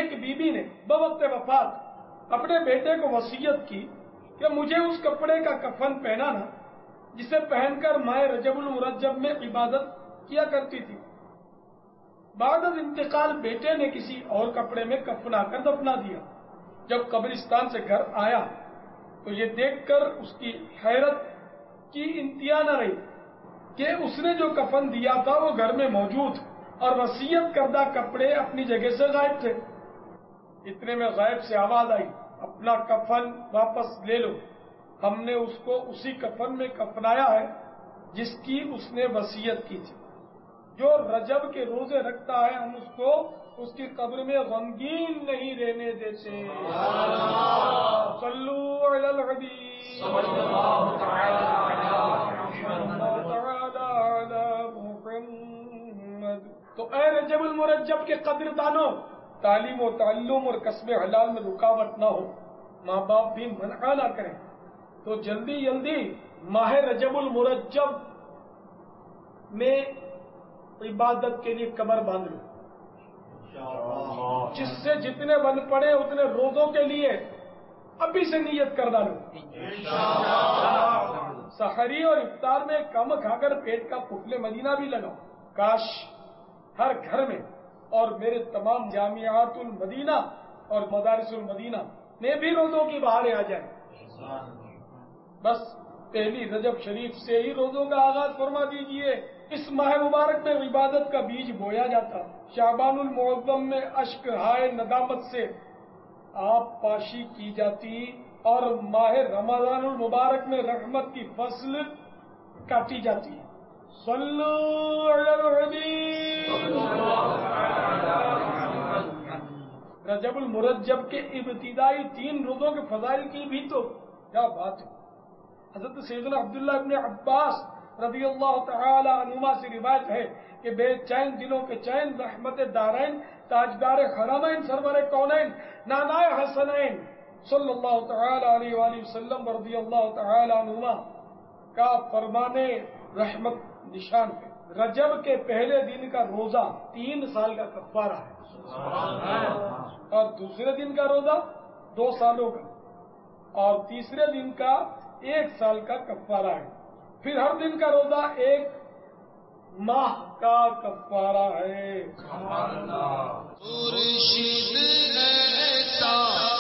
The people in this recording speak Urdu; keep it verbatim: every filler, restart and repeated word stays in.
ایک بی بی نے بوقت وفات اپنے بیٹے کو وصیت کی کہ مجھے اس کپڑے کا کفن پہنانا جسے پہن کر ماہ رجب المرجب میں عبادت کیا کرتی تھی۔ بعد از انتقال بیٹے نے کسی اور کپڑے میں کفنا کر دفنا دیا۔ جب قبرستان سے گھر آیا تو یہ دیکھ کر اس کی حیرت کی انتہا نہ رہی کہ اس نے جو کفن دیا تھا وہ گھر میں موجود اور وصیت کردہ کپڑے اپنی جگہ سے غائب تھے۔ اتنے میں غائب سے آواز آئی، اپنا کفن واپس لے لو، ہم نے اس کو اسی کفن میں کفنایا ہے جس کی اس نے وصیت کی تھی۔ جو رجب کے روزے رکھتا ہے ہم اس کو اس کی قبر میں غمگین نہیں رہنے دیتے۔ صلو علی الحبیب صلی اللہ تعالی علی محمد۔ تو اے رجب المرجب کے قدر دانوں، تعلیم و تعلم اور کسب حلال میں رکاوٹ نہ ہو، ماں باپ بھی منع نہ کریں، تو جلدی جلدی ماہ رجب المرجب میں عبادت کے لیے کمر باندھ لو، جس سے جتنے بن پڑے اتنے روزوں کے لیے ابھی سے نیت کر ڈالو۔ سحری اور افطار میں کم کھا کر پیٹ کا پتلے مدینہ بھی لگاؤ۔ کاش ہر گھر میں اور میرے تمام جامعات المدینہ اور مدارس المدینہ میں بھی روزوں کی بہاریں آ جائیں۔ بس پہلی رجب شریف سے ہی روزوں کا آغاز فرما دیجئے۔ اس ماہ مبارک میں عبادت کا بیج بویا جاتا، شعبان المعظم میں اشک ہائے ندامت سے آپ پاشی کی جاتی اور ماہ رمضان المبارک میں رحمت کی فصل کاٹی جاتی ہے۔ صلو علی الحبیب۔ رجب المرجب کے ابتدائی تین روزوں کے فضائل کی بھی تو کیا بات ہے۔ حضرت سیدنا عبداللہ ابن عباس رضی اللہ تعالی عنہما سے روایت ہے کہ بے چین دلوں کے چین رحمت دارین تاجدار حرمین سرور کونین نانائے حسنین صلی اللہ تعالی علیہ وآلہ وسلم رضی اللہ تعالی عنہما کا فرمانے رحمت نشان ہے۔ رجب کے پہلے دن کا روزہ تین سال کا کفارہ ہے اور دوسرے دن کا روزہ دو سالوں کا اور تیسرے دن کا ایک سال کا کفارہ ہے۔ پھر ہر دن کا روزہ ایک ماہ کا کفارہ ہے۔